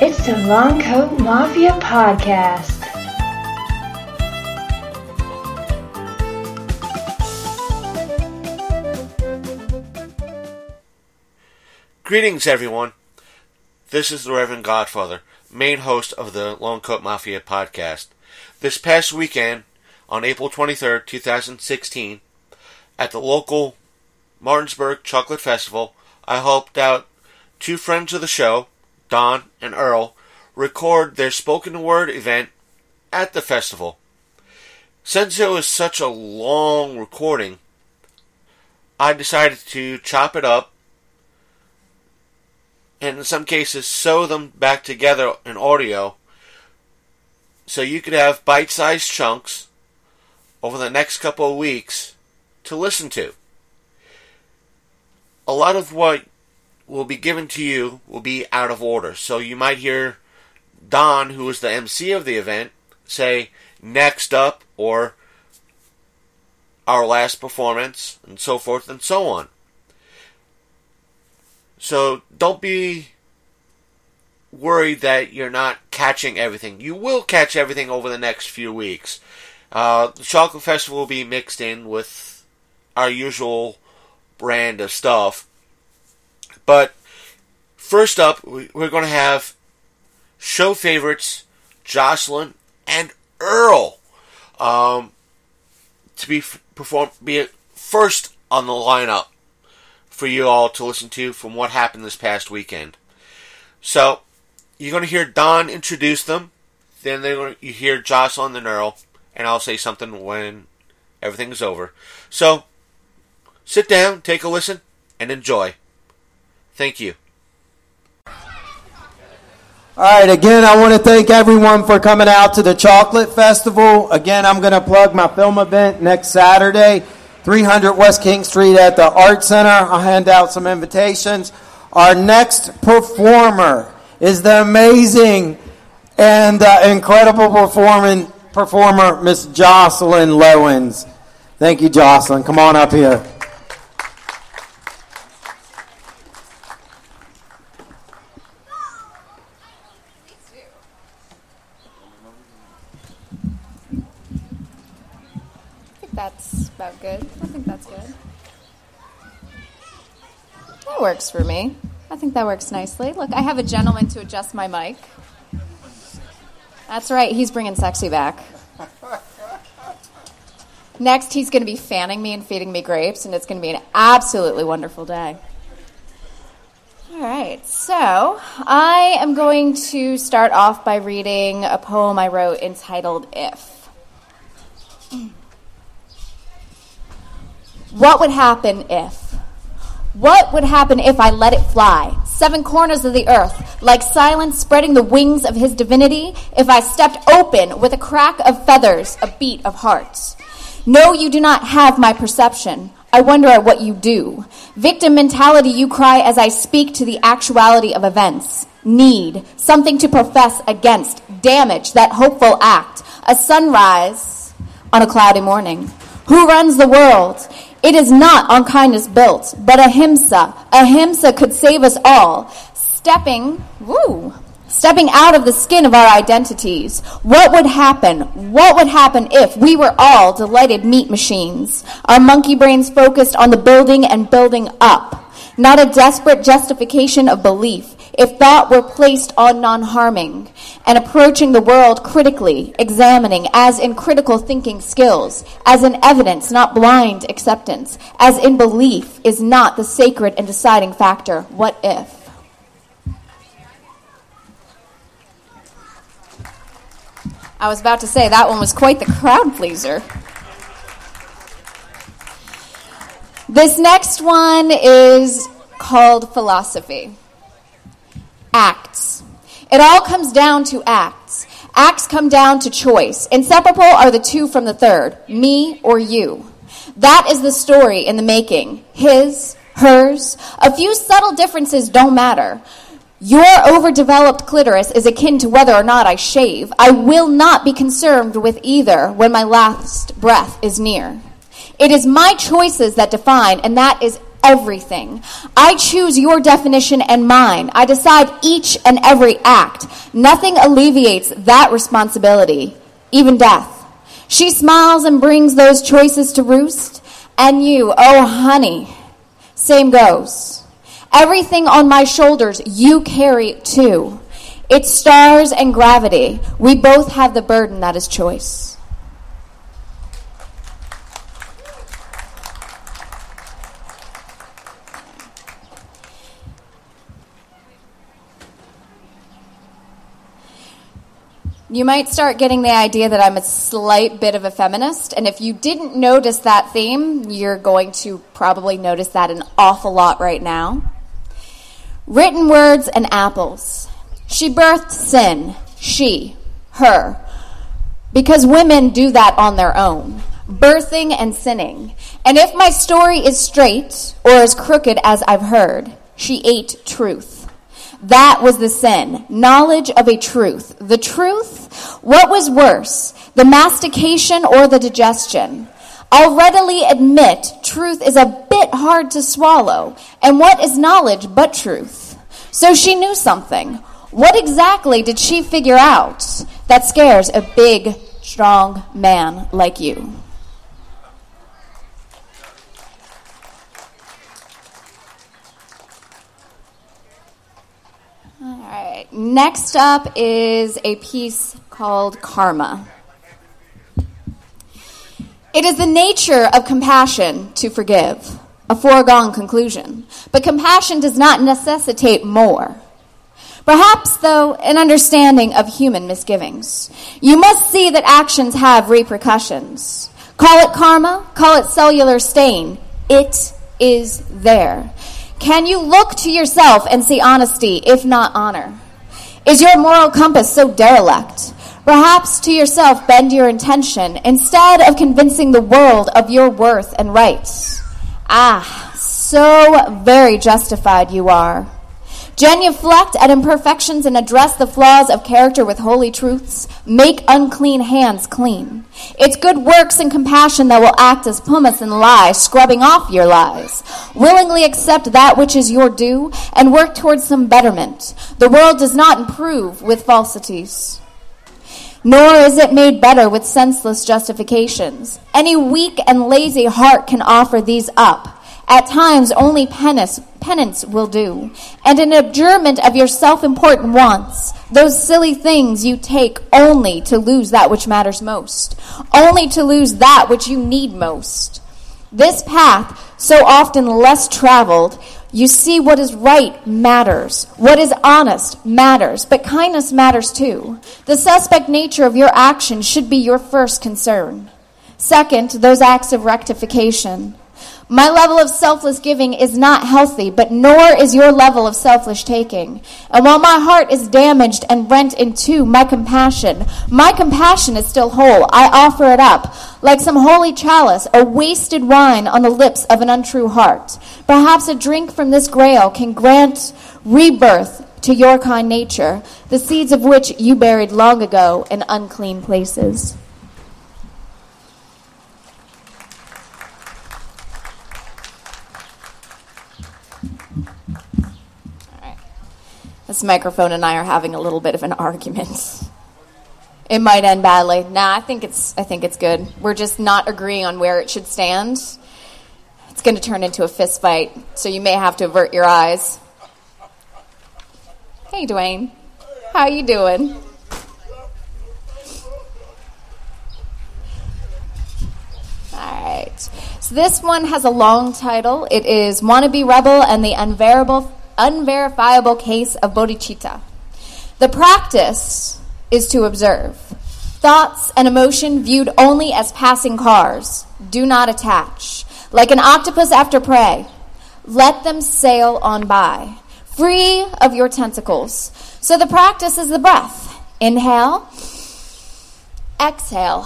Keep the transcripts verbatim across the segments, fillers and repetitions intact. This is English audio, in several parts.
It's the Long Coat Mafia Podcast. Greetings, everyone. This is the Reverend Godfather, main host of the Long Coat Mafia Podcast. This past weekend, on April twenty-third, twenty sixteen, at the local Martinsburg Chocolate Festival, I helped out two friends of the show, Don and Earl, record their spoken word event at the festival. Since it was such a long recording, I decided to chop it up and in some cases sew them back together in audio so you could have bite-sized chunks over the next couple of weeks to listen to. A lot of what will be given to you will be out of order, so you might hear Don, who is the M C of the event, say next up or our last performance and so forth and so on. So don't be worried that you're not catching everything. You will catch everything over the next few weeks. Uh, the Chocolate Festival will be mixed in with our usual brand of stuff. But first up, we're going to have show favorites Jocelyn and Earl um, to be perform be first on the lineup for you all to listen to from what happened this past weekend. So, you're going to hear Don introduce them, then they're going to, you hear Jocelyn and Earl, and I'll say something when everything is over. So, sit down, take a listen, and enjoy. Thank you. All right, again, I want to thank everyone for coming out to the Chocolate Festival. Again, I'm going to plug my film event next Saturday, three hundred West King Street at the Art Center. I'll hand out some invitations. Our next performer is the amazing and uh, incredible performing, performer, Miss Jocelyn Lowens. Thank you, Jocelyn. Come on up here. That's about good. I think that's good. That works for me. I think that works nicely. Look, I have a gentleman to adjust my mic. That's right, he's bringing sexy back. Next, he's going to be fanning me and feeding me grapes, and it's going to be an absolutely wonderful day. All right, so I am going to start off by reading a poem I wrote entitled If. What would happen if? What would happen if I let it fly? Seven corners of the earth, like silence spreading the wings of his divinity, if I stepped open with a crack of feathers, a beat of hearts. No, you do not have my perception. I wonder at what you do. Victim mentality, you cry as I speak to the actuality of events. Need, something to profess against, damage, that hopeful act. A sunrise on a cloudy morning. Who runs the world? It is not on kindness built, but ahimsa. Ahimsa could save us all. Stepping, woo, stepping out of the skin of our identities. What would happen? What would happen if we were all delighted meat machines? Our monkey brains focused on the building and building up. Not a desperate justification of belief. If thought were placed on non-harming and approaching the world critically, examining as in critical thinking skills, as in evidence, not blind acceptance, as in belief is not the sacred and deciding factor. What if? I was about to say that one was quite the crowd pleaser. This next one is called Philosophy. Acts. It all comes down to acts. Acts come down to choice. Inseparable are the two from the third, me or you. That is the story in the making. His, hers. A few subtle differences don't matter. Your overdeveloped clitoris is akin to whether or not I shave. I will not be concerned with either when my last breath is near. It is my choices that define, and that is everything. I choose your definition and mine. I decide each and every act. Nothing alleviates that responsibility, even death. She smiles and brings those choices to roost. And you, oh honey, same goes. Everything on my shoulders you carry too. It's stars and gravity. We both have the burden that is choice. You might start getting the idea that I'm a slight bit of a feminist, and if you didn't notice that theme, you're going to probably notice that an awful lot right now. Written words and apples. She birthed sin. She. Her. Because women do that on their own. Birthing and sinning. And if my story is straight, or as crooked as I've heard, she ate truth. That was the sin, knowledge of a truth. The truth, what was worse, the mastication or the digestion? I'll readily admit truth is a bit hard to swallow, and what is knowledge but truth? So she knew something. What exactly did she figure out that scares a big, strong man like you? All right, next up is a piece called Karma. It is the nature of compassion to forgive, a foregone conclusion. But compassion does not necessitate more. Perhaps, though, an understanding of human misgivings. You must see that actions have repercussions. Call it karma, call it cellular stain. It is there. Can you look to yourself and see honesty, if not honor? Is your moral compass so derelict? Perhaps to yourself bend your intention instead of convincing the world of your worth and rights. Ah, so very justified you are. Genuflect at imperfections and address the flaws of character with holy truths. Make unclean hands clean. It's good works and compassion that will act as pumice and lye, scrubbing off your lies. Willingly accept that which is your due and work towards some betterment. The world does not improve with falsities, nor is it made better with senseless justifications. Any weak and lazy heart can offer these up. At times, only penance, penance will do. And an abjurement of your self-important wants, those silly things you take only to lose that which matters most, only to lose that which you need most. This path, so often less traveled, you see what is right matters. What is honest matters, but kindness matters too. The suspect nature of your action should be your first concern. Second, those acts of rectification. My level of selfless giving is not healthy, but nor is your level of selfish taking. And while my heart is damaged and rent in two, my compassion, my compassion is still whole. I offer it up, like some holy chalice, a wasted wine on the lips of an untrue heart. Perhaps a drink from this grail can grant rebirth to your kind nature, the seeds of which you buried long ago in unclean places. This microphone and I are having a little bit of an argument. It might end badly. Nah, I think it's I think it's good. We're just not agreeing on where it should stand. It's going to turn into a fist fight, so you may have to avert your eyes. Hey, Dwayne. How you doing? All right. So this one has a long title. It is Wannabe Rebel and the Unverifiable Unverifiable Case of Bodhicitta. The practice is to observe. Thoughts and emotion viewed only as passing cars. Do not attach. Like an octopus after prey, let them sail on by, free of your tentacles. So the practice is the breath. Inhale. Exhale.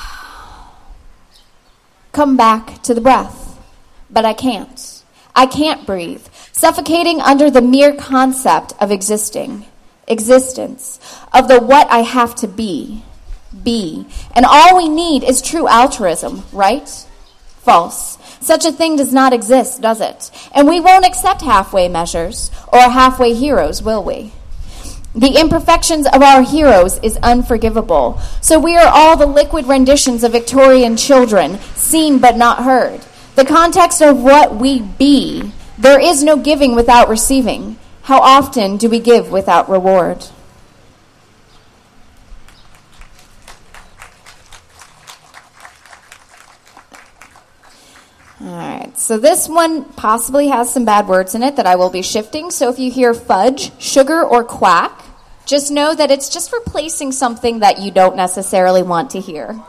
Come back to the breath. But I can't. I can't breathe. Suffocating under the mere concept of existing, existence, of the what I have to be, be. And all we need is true altruism, right? False. Such a thing does not exist, does it? And we won't accept halfway measures or halfway heroes, will we? The imperfections of our heroes is unforgivable. So we are all the liquid renditions of Victorian children, seen but not heard. The context of what we be, there is no giving without receiving. How often do we give without reward? All right, so this one possibly has some bad words in it that I will be shifting. So if you hear fudge, sugar, or quack, just know that it's just replacing something that you don't necessarily want to hear.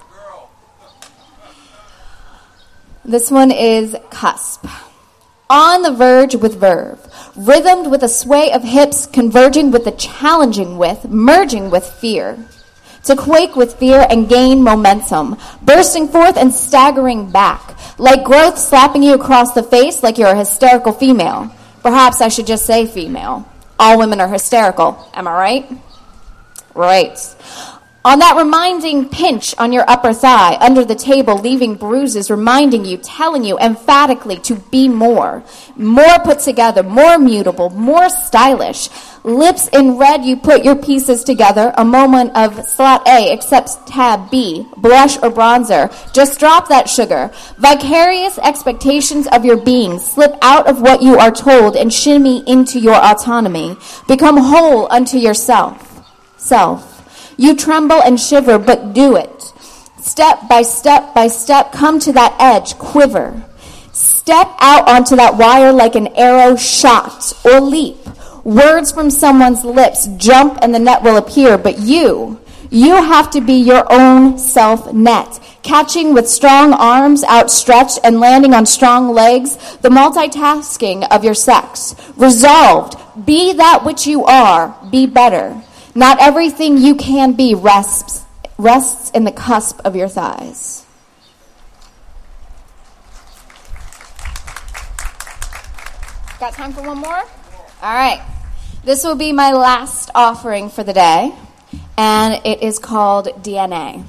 This one is cusp. On the verge with verve, rhythmed with a sway of hips, converging with the challenging with, merging with fear. To quake with fear and gain momentum, bursting forth and staggering back, like growth slapping you across the face like you're a hysterical female. Perhaps I should just say female. All women are hysterical, am I right? Right. On that reminding pinch on your upper thigh, under the table, leaving bruises, reminding you, telling you emphatically to be more. More put together, more mutable, more stylish. Lips in red, you put your pieces together. A moment of slot A accepts tab B, blush or bronzer. Just drop that sugar. Vicarious expectations of your being slip out of what you are told and shimmy into your autonomy. Become whole unto yourself. Self. You tremble and shiver, but do it. Step by step by step, come to that edge, quiver. Step out onto that wire like an arrow shot or leap. Words from someone's lips jump and the net will appear, but you, you have to be your own self-net, catching with strong arms outstretched and landing on strong legs, the multitasking of your sex. Resolved, be that which you are, be better. Not everything you can be rests, rests in the cusp of your thighs. Got time for one more? All right. This will be my last offering for the day, and it is called D N A.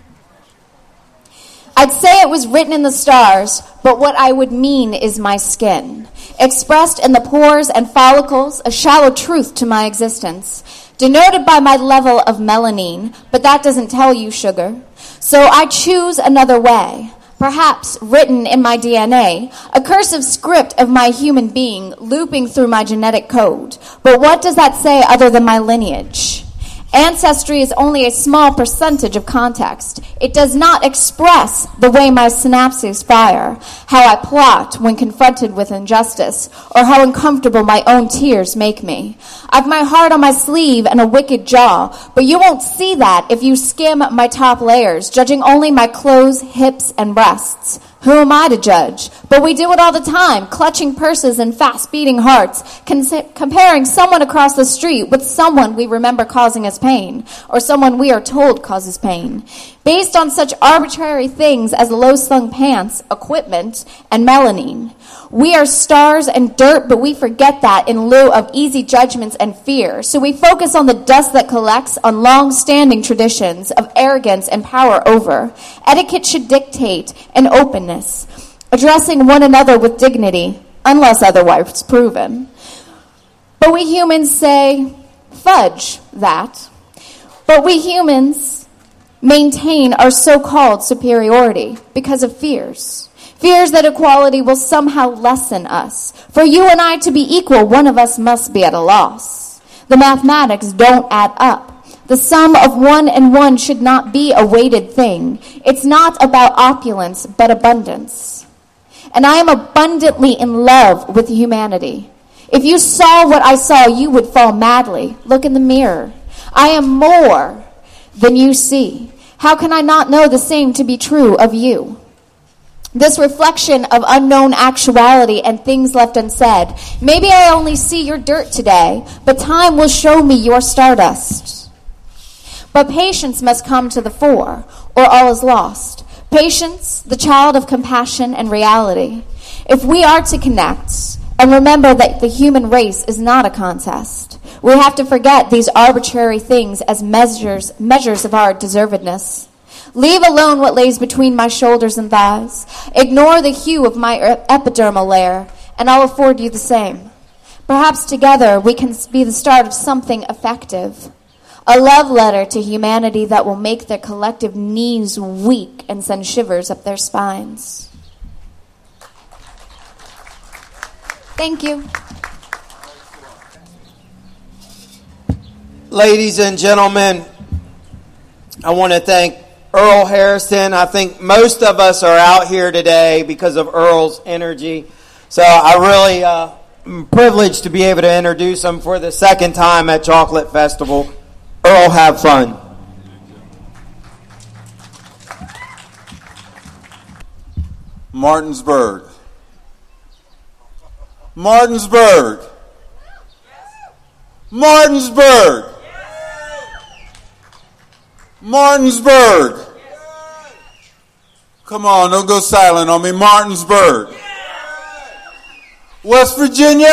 I'd say it was written in the stars, but what I would mean is my skin. Expressed in the pores and follicles, a shallow truth to my existence. Denoted by my level of melanin, but that doesn't tell you, sugar. So I choose another way. Perhaps written in my D N A, a cursive script of my human being looping through my genetic code. But what does that say other than my lineage? Ancestry is only a small percentage of context. It does not express the way my synapses fire, how I plot when confronted with injustice, or how uncomfortable my own tears make me. I've my heart on my sleeve and a wicked jaw, but you won't see that if you skim my top layers, judging only my clothes, hips, and breasts. Who am I to judge? But we do it all the time, clutching purses and fast-beating hearts, con- comparing someone across the street with someone we remember causing us pain, or someone we are told causes pain. Based on such arbitrary things as low-slung pants, equipment, and melanin. We are stars and dirt, but we forget that in lieu of easy judgments and fear. So we focus on the dust that collects on long-standing traditions of arrogance and power over. Etiquette should dictate an openness, addressing one another with dignity, unless otherwise proven. But we humans say, fudge that. But we humans maintain our so-called superiority because of fears. Fears that equality will somehow lessen us. For you and I to be equal, one of us must be at a loss. The mathematics don't add up. The sum of one and one should not be a weighted thing. It's not about opulence, but abundance. And I am abundantly in love with humanity. If you saw what I saw, you would fall madly. Look in the mirror. I am more than you see. How can I not know the same to be true of you? This reflection of unknown actuality and things left unsaid. Maybe I only see your dirt today, but time will show me your stardust. But patience must come to the fore, or all is lost. Patience, the child of compassion and reality. If we are to connect and remember that the human race is not a contest, we have to forget these arbitrary things as measures, measures of our deservedness. Leave alone what lays between my shoulders and thighs. Ignore the hue of my epidermal layer, and I'll afford you the same. Perhaps together we can be the start of something effective. A love letter to humanity that will make their collective knees weak and send shivers up their spines. Thank you. Ladies and gentlemen, I want to thank Earl Harrison. I think most of us are out here today because of Earl's energy. So I really uh, am privileged to be able to introduce him for the second time at Chocolate Festival. Earl, have fun. Martinsburg. Martinsburg. Martinsburg. Martinsburg. Come on, don't go silent on me. Martinsburg. West Virginia.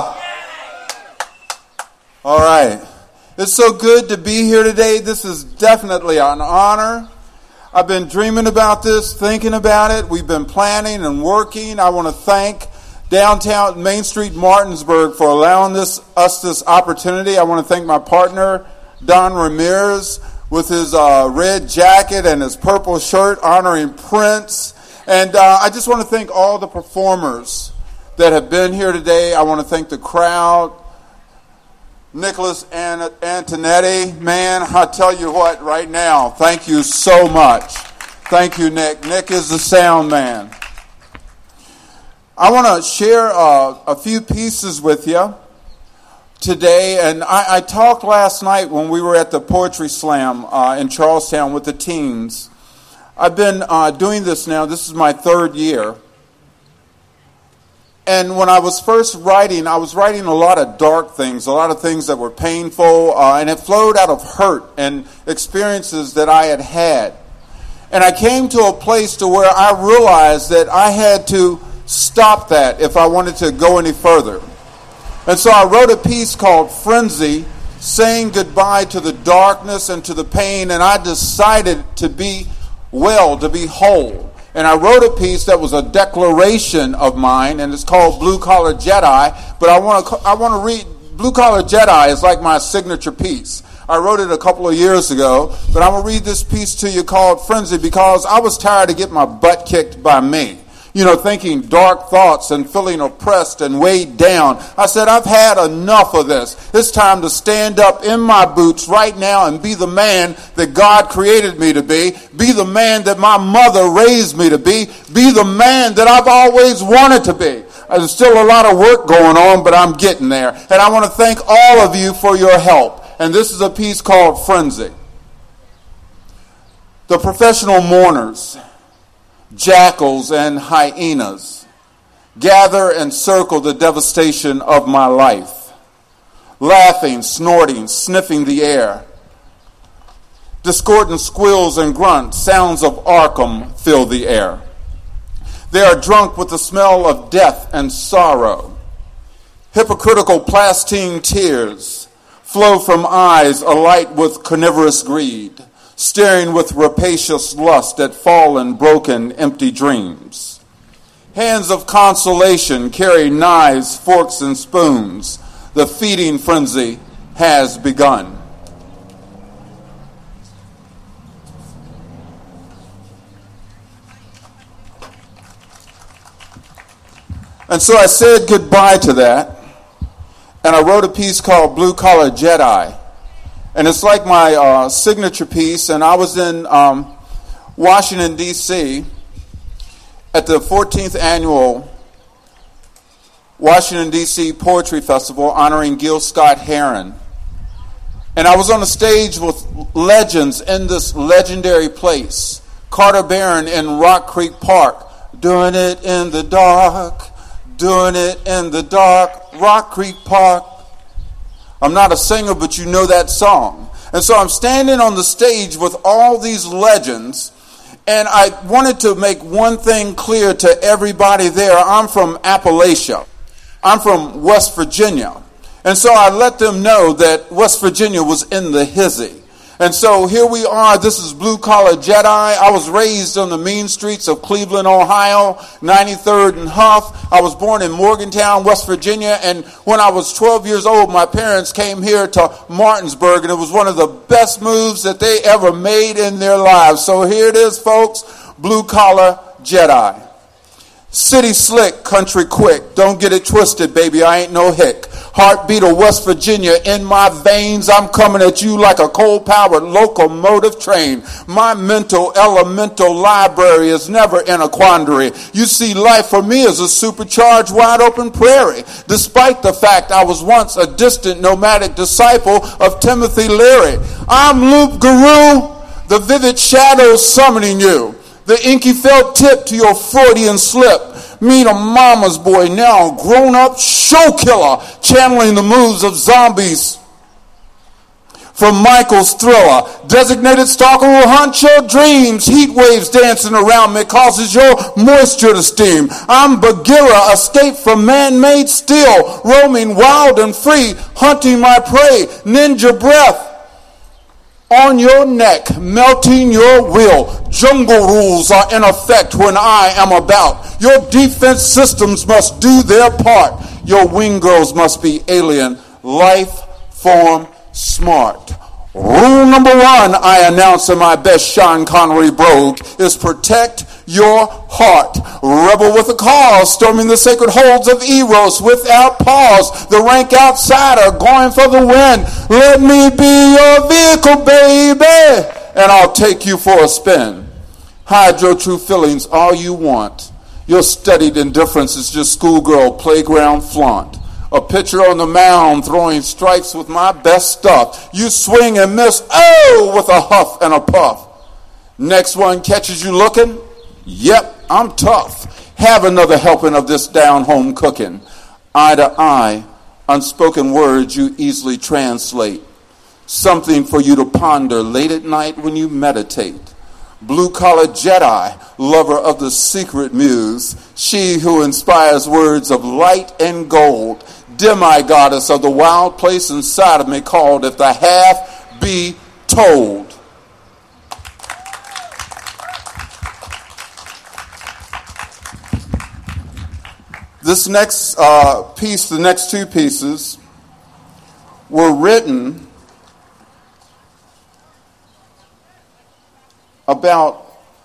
All right. It's so good to be here today. This is definitely an honor. I've been dreaming about this, thinking about it. We've been planning and working. I want to thank Downtown Main Street Martinsburg for allowing this us this opportunity. I want to thank my partner, Don Ramirez, with his uh, red jacket and his purple shirt honoring Prince. And uh, I just want to thank all the performers that have been here today. I want to thank the crowd. Nicholas Antonetti, man, I tell you what, right now, thank you so much. Thank you, Nick. Nick is the sound man. I want to share uh, a few pieces with you today, and I, I talked last night when we were at the Poetry Slam uh, in Charlestown with the teens. I've been uh, doing this now. This is my third year. And when I was first writing, I was writing a lot of dark things, a lot of things that were painful, uh, and it flowed out of hurt and experiences that I had had. And I came to a place to where I realized that I had to stop that if I wanted to go any further. And so I wrote a piece called Frenzy, saying goodbye to the darkness and to the pain, and I decided to be well, to be whole. And I wrote a piece that was a declaration of mine, and it's called Blue Collar Jedi. But I want to I want to read, Blue Collar Jedi is like my signature piece. I wrote it a couple of years ago, but I'm going to read this piece to you called Frenzy because I was tired of getting my butt kicked by me. You know, thinking dark thoughts and feeling oppressed and weighed down. I said, I've had enough of this. It's time to stand up in my boots right now and be the man that God created me to be. Be the man that my mother raised me to be. Be the man that I've always wanted to be. There's still a lot of work going on, but I'm getting there. And I want to thank all of you for your help. And this is a piece called Frenzy. The professional mourners, jackals and hyenas, gather and circle the devastation of my life, laughing, snorting, sniffing the air. Discordant squeals and grunts, sounds of Arkham fill the air. They are drunk with the smell of death and sorrow. Hypocritical plastine tears flow from eyes alight with carnivorous greed, staring with rapacious lust at fallen, broken, empty dreams. Hands of consolation carry knives, forks, and spoons. The feeding frenzy has begun. And so I said goodbye to that, and I wrote a piece called Blue Collar Jedi. And it's like my uh, signature piece, and I was in um, Washington, D C at the fourteenth Annual Washington, D C Poetry Festival honoring Gil Scott-Heron. And I was on a stage with legends in this legendary place. Carter Barron in Rock Creek Park, doing it in the dark, doing it in the dark, Rock Creek Park. I'm not a singer, but you know that song. And so I'm standing on the stage with all these legends, and I wanted to make one thing clear to everybody there. I'm from Appalachia. I'm from West Virginia. And so I let them know that West Virginia was in the hizzy. And so here we are. This is Blue Collar Jedi. I was raised on the mean streets of Cleveland, Ohio, ninety-third and Huff. I was born in Morgantown, West Virginia. And when I was twelve years old, my parents came here to Martinsburg. And it was one of the best moves that they ever made in their lives. So here it is, folks. Blue Collar Jedi. City slick, country quick. Don't get it twisted, baby. I ain't no hick. Heartbeat of West Virginia in my veins. I'm coming at you like a coal-powered locomotive train. My mental elemental library is never in a quandary. You see, life for me is a supercharged, wide-open prairie. Despite the fact I was once a distant nomadic disciple of Timothy Leary. I'm Luke Guru, the vivid shadows summoning you. The inky felt tip to your Freudian slip. Meet a mama's boy, now grown-up show killer, channeling the moves of zombies. From Michael's thriller, designated stalker will haunt your dreams. Heat waves dancing around me causes your moisture to steam. I'm Bagheera, escaped from man-made steel, roaming wild and free, hunting my prey, ninja breath on your neck, melting your will. Jungle rules are in effect when I am about. Your defense systems must do their part. Your wing girls must be alien, life form smart. Rule number one, I announce in my best Sean Connery brogue, is protect your heart. Rebel with a cause, storming the sacred holds of Eros without pause. The rank outsider going for the win. Let me be your vehicle, baby, and I'll take you for a spin. Hide your true feelings all you want. Your studied indifference is just schoolgirl playground flaunt. A pitcher on the mound throwing strikes with my best stuff. You swing and miss, oh, with a huff and a puff. Next one catches you looking. Yep, I'm tough. Have another helping of this down-home cooking. Eye to eye, unspoken words you easily translate. Something for you to ponder late at night when you meditate. Blue-collar Jedi, lover of the secret muse. She who inspires words of light and gold. Demi-goddess of the wild place inside of me called If the Half Be Told. This next uh, piece, the next two pieces, were written about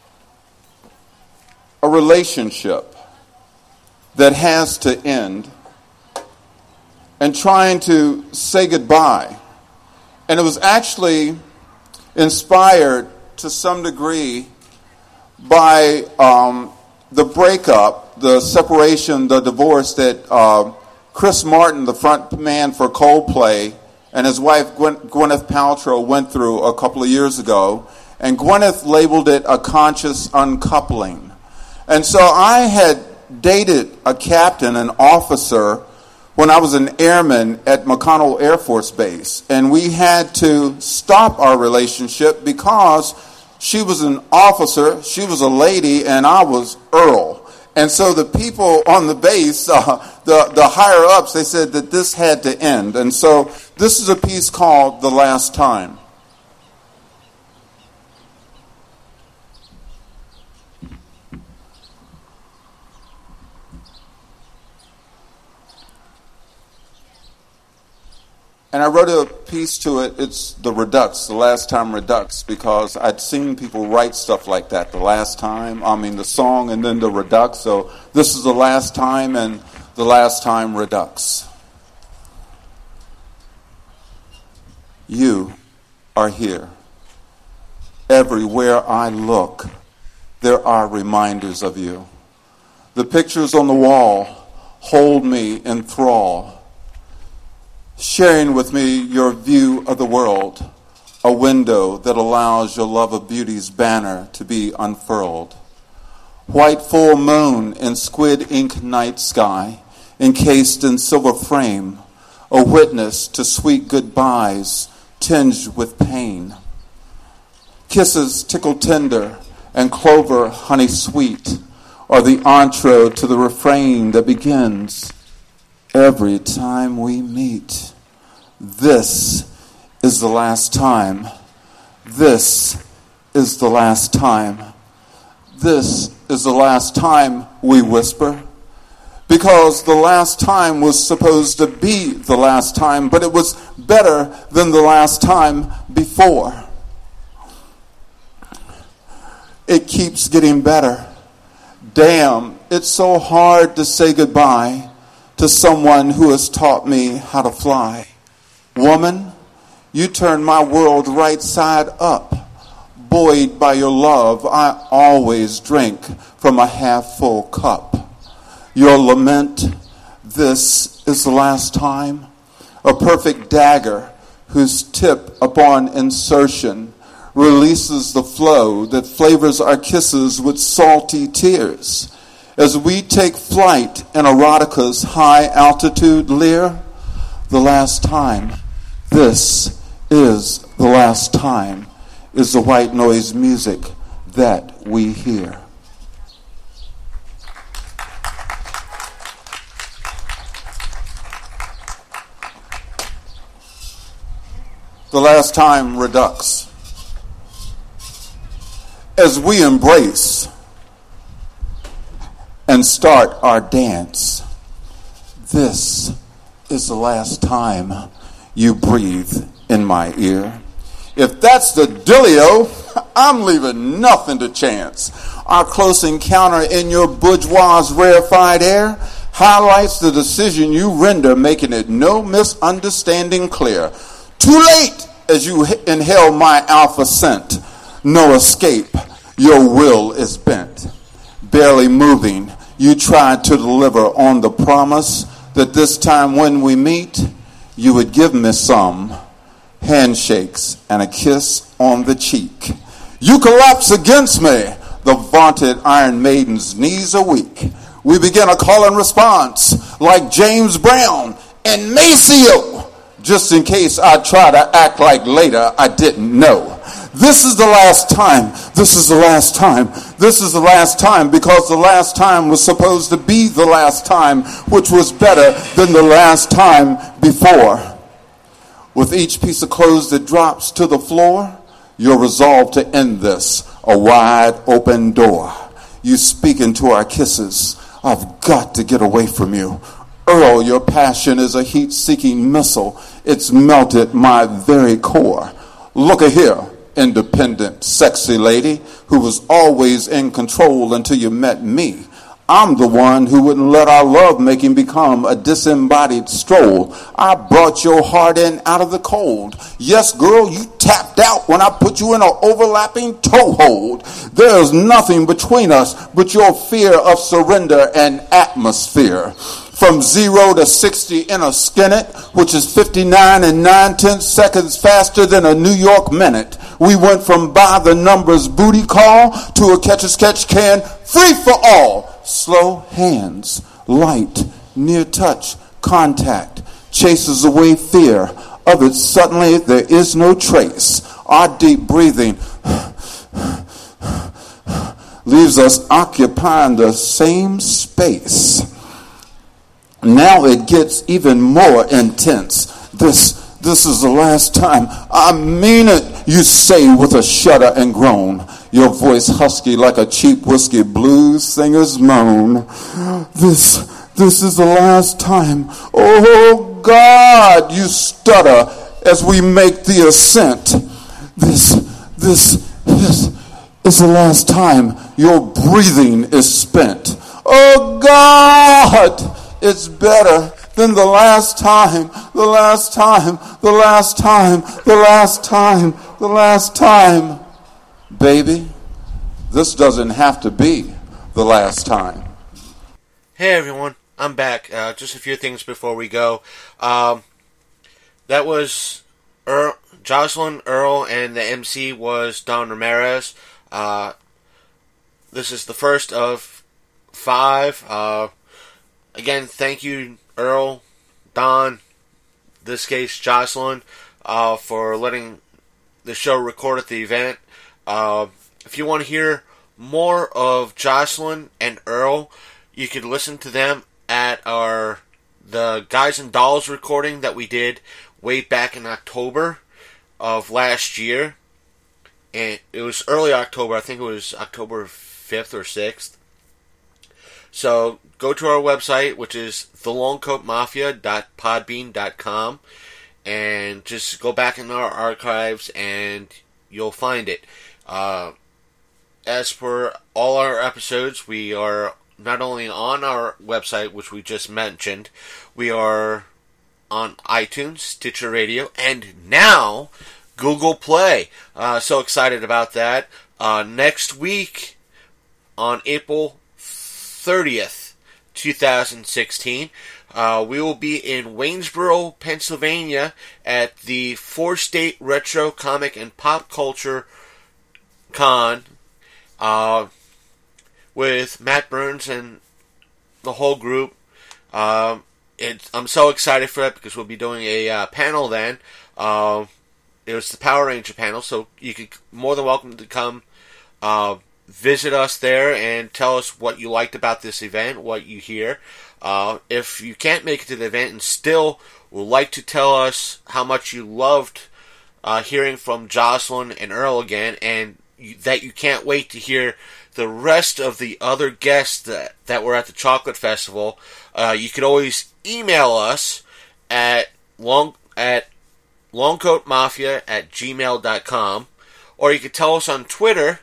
a relationship that has to end and trying to say goodbye. And it was actually inspired to some degree by um, the breakup, the separation, the divorce that uh, Chris Martin, the front man for Coldplay, and his wife Gwen- Gwyneth Paltrow went through a couple of years ago. And Gwyneth labeled it a conscious uncoupling. And so I had dated a captain, an officer, when I was an airman at McConnell Air Force Base. And we had to stop our relationship because she was an officer, she was a lady, and I was Earl. And so the people on the base, uh, the, the higher-ups, they said that this had to end. And so this is a piece called The Last Time. And I wrote a piece to it, it's the Redux, the last time Redux, because I'd seen people write stuff like that, the last time, I mean the song and then the Redux. So this is the last time and the last time Redux. You are here. Everywhere I look, there are reminders of you. The pictures on the wall hold me in thrall, sharing with me your view of the world, a window that allows your love of beauty's banner to be unfurled. White full moon in squid ink night sky, encased in silver frame, a witness to sweet goodbyes tinged with pain. Kisses tickle tender and clover honey sweet are the intro to the refrain that begins every time we meet. This is the last time. this is the last time. This is the last time, we whisper. Because the last time was supposed to be the last time, but it was better than the last time before. It keeps getting better. Damn, it's so hard to say goodbye to someone who has taught me how to fly. Woman, you turned my world right side up. Buoyed by your love, I always drink from a half-full cup. Your lament, this is the last time. A perfect dagger whose tip upon insertion releases the flow that flavors our kisses with salty tears. As we take flight in erotica's high-altitude lyre, the last time, this is the last time, is the white noise music that we hear. The last time redux. As we embrace and start our dance, this is the last time you breathe in my ear. If that's the dealio, I'm leaving nothing to chance. Our close encounter in your bourgeois rarefied air highlights the decision you render, making it no misunderstanding clear. Too late as you inhale my alpha scent. No escape. Your will is bent. Barely moving, you tried to deliver on the promise that this time when we meet, you would give me some handshakes and a kiss on the cheek. You collapse against me. The vaunted Iron Maiden's knees are weak. We begin a call and response like James Brown and Maceo. Just in case I try to act like later I didn't know. This is the last time. This is the last time. This is the last time because the last time was supposed to be the last time, which was better than the last time before. With each piece of clothes that drops to the floor, you're resolved to end this, a wide open door. You speak into our kisses. I've got to get away from you. Earl, your passion is a heat-seeking missile. It's melted my very core. Look a here, independent, sexy lady who was always in control until you met me. I'm the one who wouldn't let our love-making become a disembodied stroll. I brought your heart in out of the cold. Yes, girl, you tapped out when I put you in an overlapping toehold. There's nothing between us but your fear of surrender and atmosphere. From zero to sixty in a skinnet, which is fifty-nine and nine-tenths seconds faster than a New York minute. We went from by the numbers booty call to a catch-as-catch can, free for all. Slow hands, light, near touch, contact, chases away fear. Of it suddenly there is no trace. Our deep breathing leaves us occupying the same space. Now it gets even more intense. This this is the last time. I mean it, you say with a shudder and groan. Your voice husky like a cheap whiskey blues singer's moan. This this is the last time. Oh God, you stutter as we make the ascent. This this this is the last time your breathing is spent. Oh God! It's better than the last time, the last time, the last time, the last time, the last time. Baby, this doesn't have to be the last time. Hey everyone, I'm back. Uh, just a few things before we go. Um, that was Earl, Jocelyn, Earl, and the M C was Don Ramirez. Uh, this is the first of five. Uh, Again, thank you, Earl, Don, in this case, Jocelyn, uh, for letting the show record at the event. Uh, if you want to hear more of Jocelyn and Earl, you can listen to them at our the Guys and Dolls recording that we did way back in October of last year. and it was early October. I think it was October fifth or sixth. So go to our website, which is the longcoat mafia dot podbean dot com, and just go back in our archives and you'll find it. Uh, as for all our episodes, we are not only on our website, which we just mentioned, we are on iTunes, Stitcher Radio, and now Google Play. Uh, so excited about that. Uh, next week, on April thirtieth, twenty sixteen, uh, we will be in Waynesboro, Pennsylvania at the Four State Retro Comic and Pop Culture Con uh, with Matt Burns and the whole group. Um, it, I'm so excited for that because we'll be doing a uh, panel then. Uh, it was the Power Ranger panel, so you could more than welcome to come uh, visit us there and tell us what you liked about this event, what you hear. Uh, if you can't make it to the event and still would like to tell us how much you loved uh, hearing from Jocelyn and Earl again, and you, that you can't wait to hear the rest of the other guests that, that were at the Chocolate Festival, uh, you could always email us at long at longcoatmafia at gmail dot com, or you could tell us on Twitter.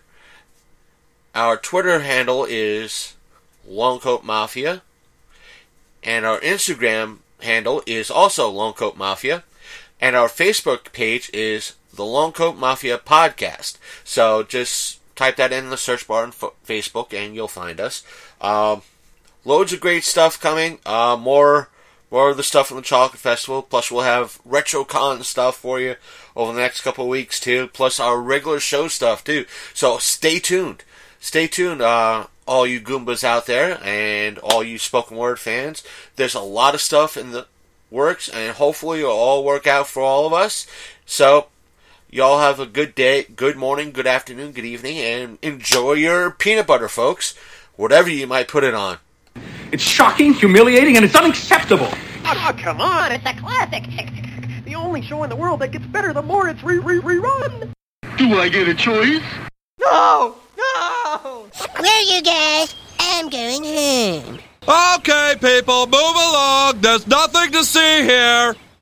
Our Twitter handle is longcoatmafia, and our Instagram handle is also longcoatmafia, and our Facebook page is the Longcoat Mafia Podcast. So just type that in the search bar on F- Facebook and you'll find us. Um, loads of great stuff coming. Uh, more more of the stuff from the Chocolate Festival. Plus we'll have RetroCon stuff for you over the next couple of weeks too. Plus our regular show stuff too. So stay tuned. Stay tuned, uh, all you Goombas out there and all you spoken word fans. There's a lot of stuff in the works and hopefully it'll all work out for all of us. So y'all have a good day, good morning, good afternoon, good evening, and enjoy your peanut butter, folks. Whatever you might put it on. It's shocking, humiliating, and it's unacceptable. Oh, come on, it's a classic. The only show in the world that gets better the more it's re-re-rerun. Do I get a choice? No! No! Screw you guys. I'm going home. Okay, people, move along. There's nothing to see here.